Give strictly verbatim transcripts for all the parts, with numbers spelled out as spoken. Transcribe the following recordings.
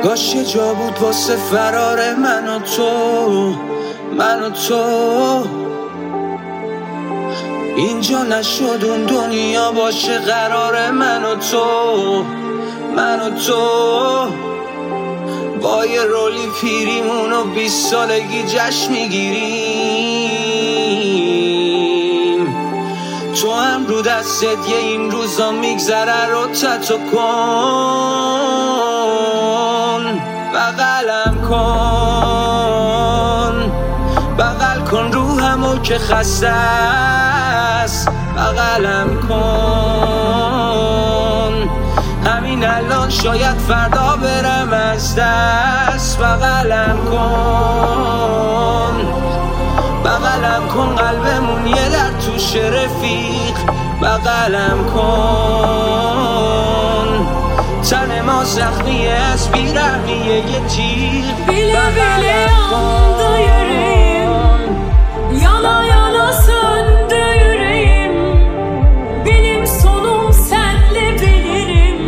کاش یه جا بود واسه فرار من و تو، من و تو. اینجا نشد اون دنیا باشه قرار من و تو، من و تو. با یه رولی پیریمون و بیست سالگی جشن میگیریم. تو هم رو دستت یه این روزا میگذره رو تتو کن، بغلم کن، بغل کن روحمو که خسته است، بغلم کن. همین الان شاید فردا برم از دست، بغلم کن، بغلم کن. قلبمون یه در توش رفیق، بغلم کن. تن ما زخمیه از بیرحمیه یه تیغ، بغلم کن. Yana yana söndü yüreğim, benim sonum senle bilirim.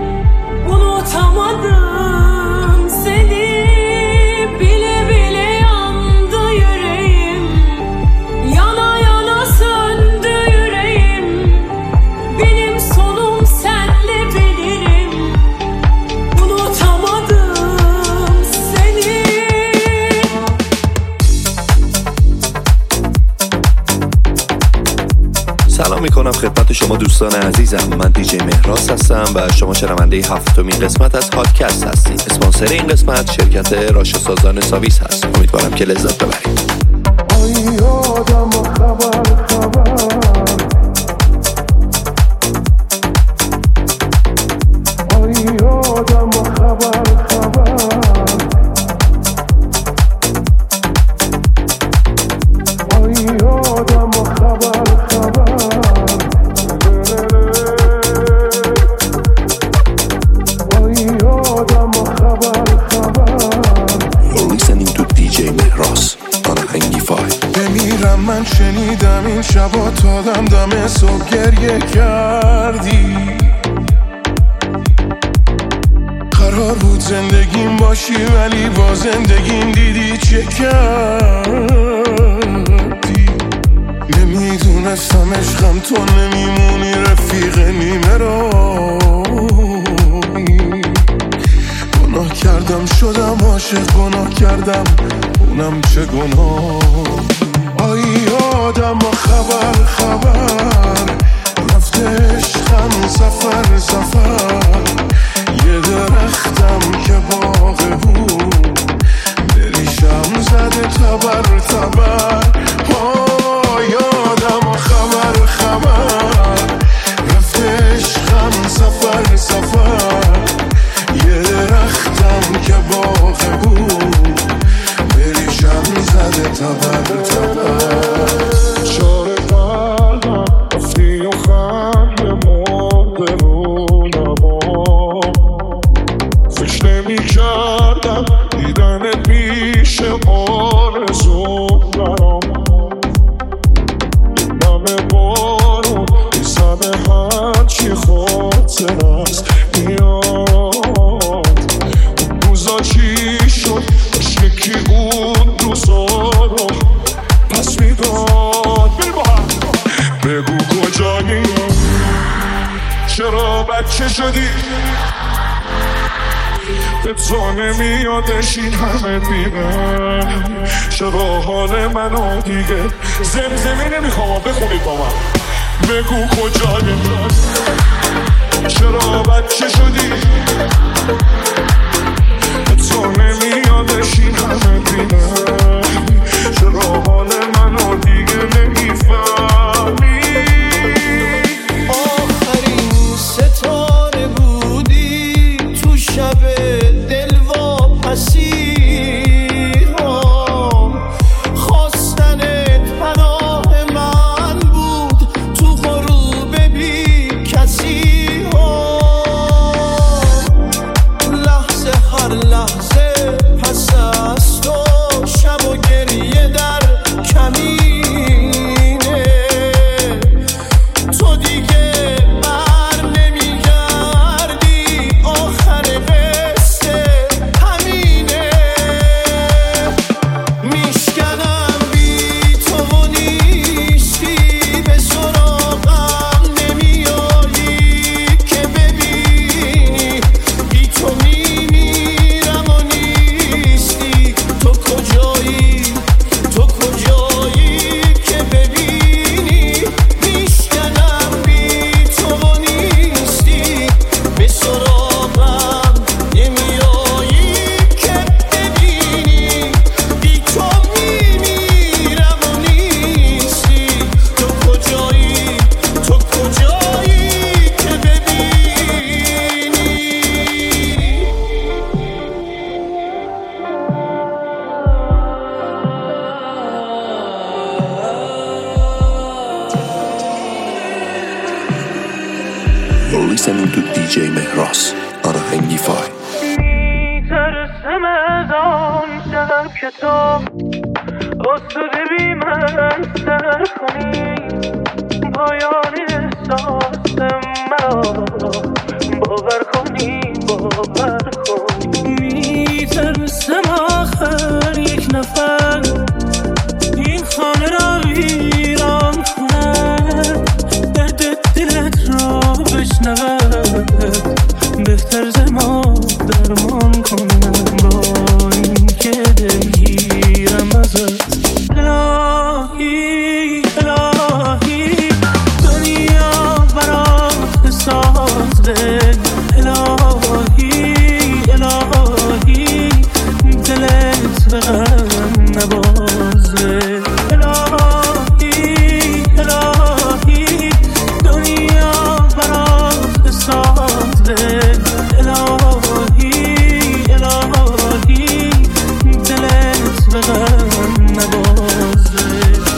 Unutamadım seni, bile bile yandı yüreğim. Yana yana söndü yüreğim, benim sonum senle bilirim. Unutamadım seni. سلام میکنم خدمت شما دوستان عزیزم. من دیجی مهراس هستم و شما شنونده هفتمین قسمت از پادکست هستید. اسپانسر این قسمت شرکت راشه سازان ساویس هست. امیدوارم که لذت ببرید. آی آدم خبر خبر، آی آدم خبر خبر، آی آدم خبر خبر. بمیرم من شنیدم این شبا تا دم دم صبح گریه کردی. قرار بود زندگیم باشی ولی با زندگیم دیدی چه کردی. نمیدونستم عشقم تو نمیمونی رفیق نیمه رایی. گناه کردم شدم عاشق، گناه کردم اونم چه گناه. آی آدم خبر خبر، رفته عشقم سفر سفر. یه درختم که باغ بود بریشم زده تبر تبر. آی آدم خبر خبر، رفته عشقم سفر سفر. یه درختم که باغ بود بریشم زده تبر تبر. چاره قلبم رفتی و خنده مرده رو نما. فکر نمی کردم دیدنت میشه آرزو برام. نمه بارون میزنه هرچی خاطر است میاد. اون روزا چی شد داشت یکی اون روزا رو پس میداد. بگو کجایی، چرا بچه شدی؟ به تو نمیادش این همه دیگه. چرا حال منو دیگه زمزمی نمیخوام بخونید با من. بگو کجایی، چرا بچه شدی؟ به تو نمیادش این همه دیگه. چرا حال منو دیگه نمیفهمی؟ آخرین ستاره بودی تو شب دلواپسی ها. خواستنت پناه من بود تو غروب بی کسی ها. لحظه هر لحظه پس از تو شب و گریه در کمینه. تو دیگه بر نمیگردی، آخر قصه دیجی مهراس آناهنگی فای. میترسم از آن شب که تو اصده بی من سر کنی، پایان احساس مرا باور کنی باور کنی. میترسم آخر یک نفر این خانه را ویران کند، درد دلت را بشنود، بهتر ز ما درمان کنم با این که دلگیرم ازت. الهی الهی دنیا برات سازده، الهی الهی دلت به غم نبازه. الهی الهی دنیا برات سازده، الهی الهی دلت به غم نبازه.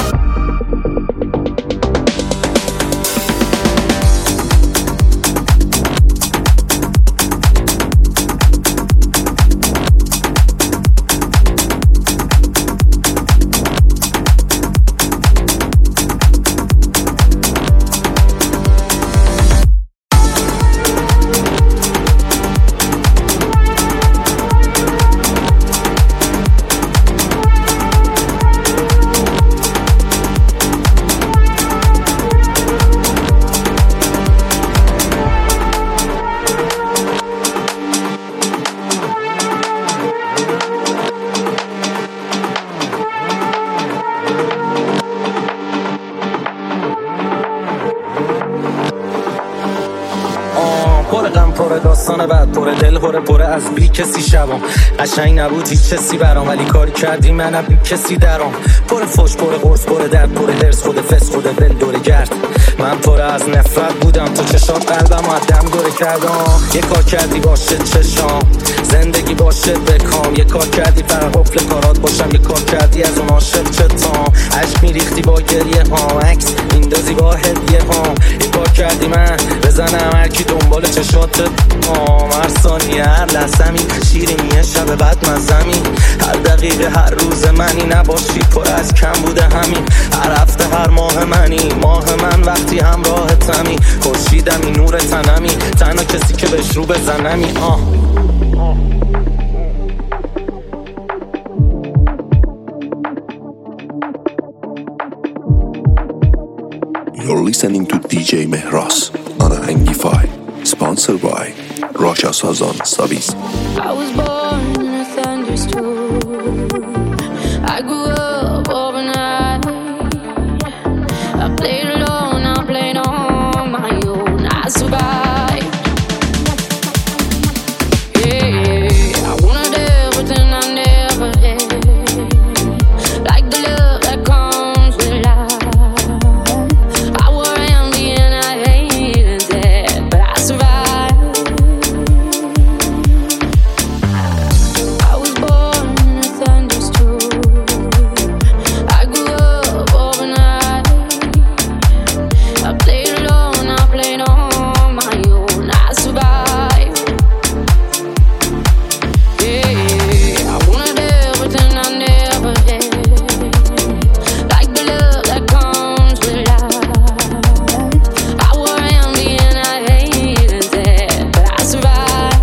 داستان بعد پر دل پر پر از بی کسی شبام، قشنگ نبود هیچ کسی برام، ولی کاری کردی منم بی کسی درام. پر فوش پر قرص پر درد پر هرس خود فس خود بل دوره گرد، من پر از نفرت بودم تو چشات قلبم آدم دوره کردم. یه کار کردی باشه چشام زندگی باشه بکام، یه کار کردی فقط قفل کارات باشم، یه کار کردی از اون عاشق چتام، عشق میریختی با گریه ها، عکس میندازی با هدیه ها. یه کار کردی من بزنم هر کی دنبال چشات آم، هر ثانیه هر لحظه‌می شیرینیه شب بعد مزمی، هر دقیقه هر روز منی نباشی پر از کم بوده همین، هر هفته هر ماه منی ماه من وقتی همراهتمی، خورشیدمی نور تنمی تنها کسی که بهش رو بزنمی. آه You're listening to دیجی مهراس آناهنگی فای. Sponsored by Rasha Sazan Savis. I was born in a thunderstorm. I grew up overnight. I played alone, I played on my own. I survived. Yeah, I wanted everything I never had, like the love that comes with life. I was envy and I hated that, but I survived. I was born in a thunderstorm. I grew up overnight. I played alone, I played on my own. I survived. Yeah, I wanted everything I never had, like the love that comes with life. I was envy and I hated that, but I survived.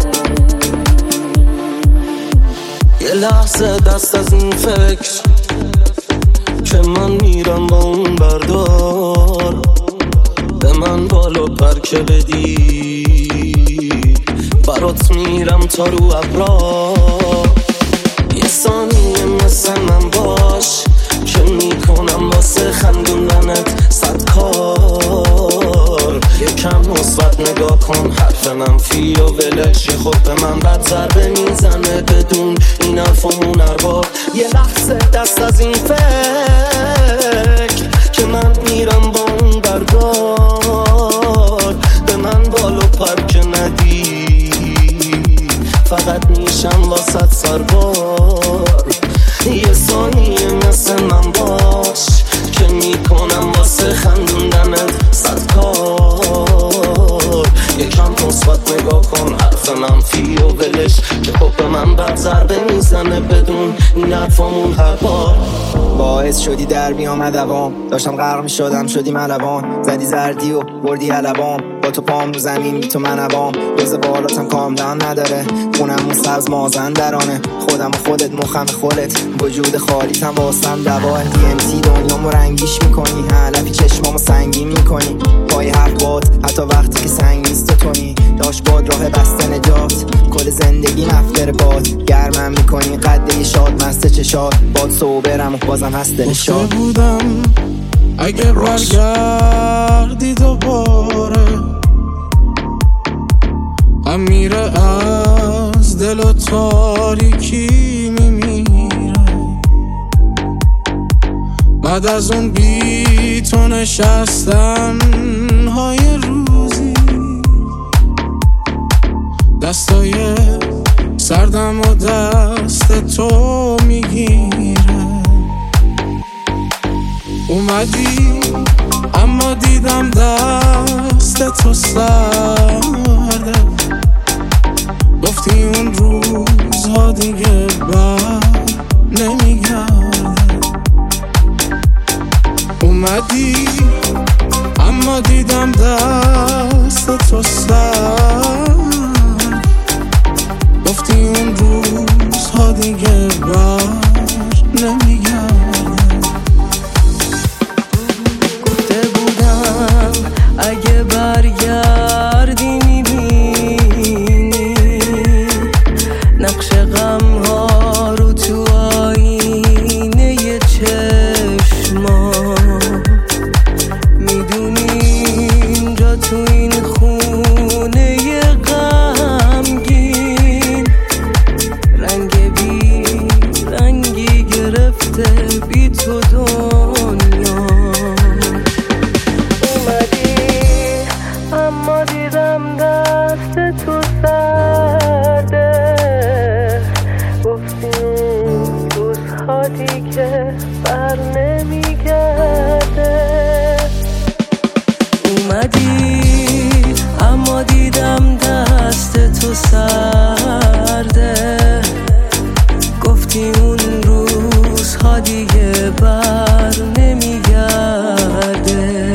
یه لحظه دست از این فکر که من میرم با اون بردار، به من بالو پر که بدی برات میرم تا رو ابرا. یه ثانیه مثل من باش که میکنم واسه خندوندنت صد کار. یکم مثبت نگاه کن حرف منفی و ولش، یه خود به من بد ضربه میزنه بدون این حرف و هنربار. یه لحظه دست از این فکر که من میرم با اون بردار، به من بالو پر که ندی فقط میشم واسط سربار. یه ثانیه مثل من باش که میکنم واسه خندوندنت صد کار. یکم مثبت کن حرف منفی و ولش که حب من بر ضربه میزنه بدون این حرفامون هر بار. باعث شدی در بیام دوام، داشتم غرق میشدم شدی ملوان، زدی زردی و بردی علبام، با تو پام رو زمین بی تو منوام، روز بالاتم کاملان نداره، خونم سبز مازندرانه، خودم و خودت مخم خودت، وجود خالیتم واسم دواه. دی ام تی دنیامو رنگیش میکنی، علفی چشمامو سنگین میکنی، پای هر باد حتی وقتی که سنگ نیست تو تونی، داشت باد راه بسته نجات، کل زندگی مفتر باد، گرمم میکنی قده شاد مست چشاد، باد صوبرم و بازم هست دل شاد. بودم اگه برگردی دوباره هم میره از دل و تاریکی میمیره، بعد از اون بی تو نشستن های روزی، دستای سردم و دست تو میگیره. اومدی اما دیدم دست تو سرده، گفتی اون روزها دیگه بر نمیگرده. اومدی اما دیدم دست تو سرده، گفتی اون روزها دیگه بر نمیگرده. اگه برگردی میبینی نقش غم ها رو تو آینه چشما، میدونی اینجا تو این خونه غمگین رنگ بی رنگی گرفته بی تو دنیا. اما دیدم دست تو سرده، گفتی اون روزها دیگه بر نمیگرده. اومدی اما دیدم دست تو سرده، گفتی اون روزها دیگه بر نمیگرده.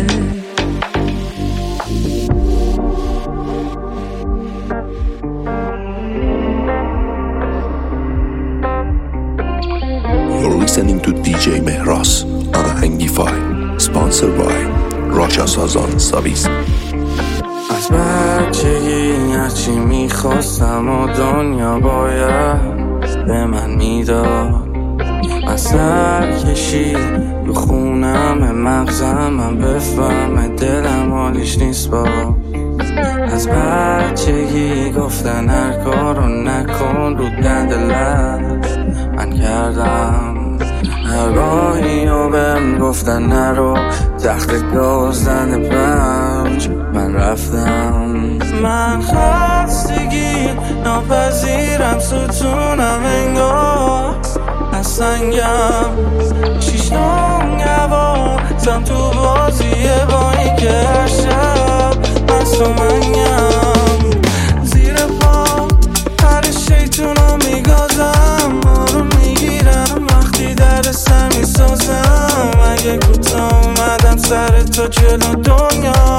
You're listening to دی جی مهراس آهنگیفای sponsored by راشا سازان ساویس. از بچگی هرچی میخواستم و دنیا باید به من میداد، از سر کشی رو خونم مغزم من بفهم دلم حالیش نیست با. از بچگی گفتن هر کارو نکن رو دند لب من کردم، هر راهی و بهم گفتن نرو تخت گازدن پنج من رفتم. من خستگی ناپذیرم ستونم انگار از سنگم، شیش نونگوازم تو بازیه با این که هر شب مست و منگم، زیر پا هر شیطونا میگازم، آروم میگیرم وقتی در سر میسازم، اگه کوتاه اومدم سر تو جلو دنیا،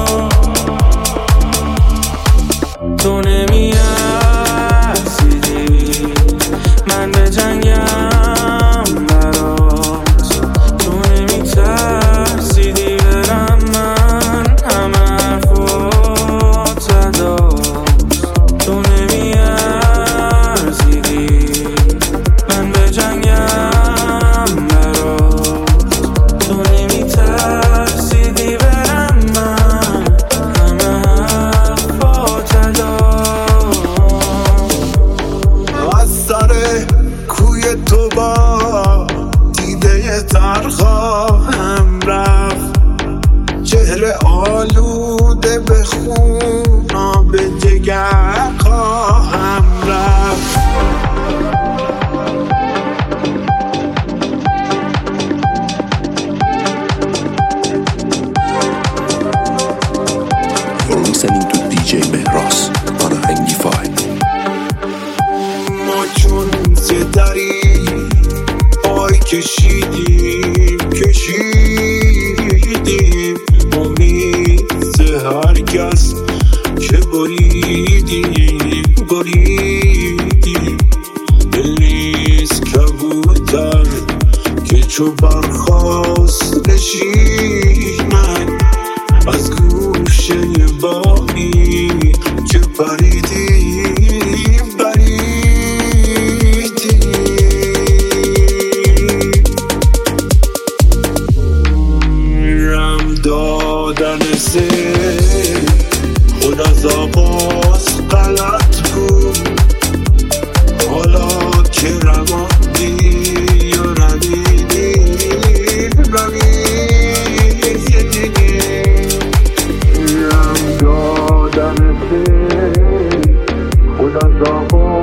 تو نمیرسیدی من به جنگم برات، تو نمیترسیدی برم من همه حرفات داد، تو نمیرسیدی من به جنگم برات، تو نمیترسیدی برم من همه حرفات داد. از سر کوی تو با دیده ترخواهم رفت، چهره آلوده به خونا به جگر خواهم رفت. You're listening to دی جی مهراس کشیدیم کشیدیم امید هر کس که بریدیم بریدیم دل نیست کبوتر که چو برخواست نشیند از گوشه باقی که پریدیم پریدیم رم دادن سه خود از آغاز غلط بود حالا که رماندی یا ندیدی رمیدی رم دادن سه خود از آغاز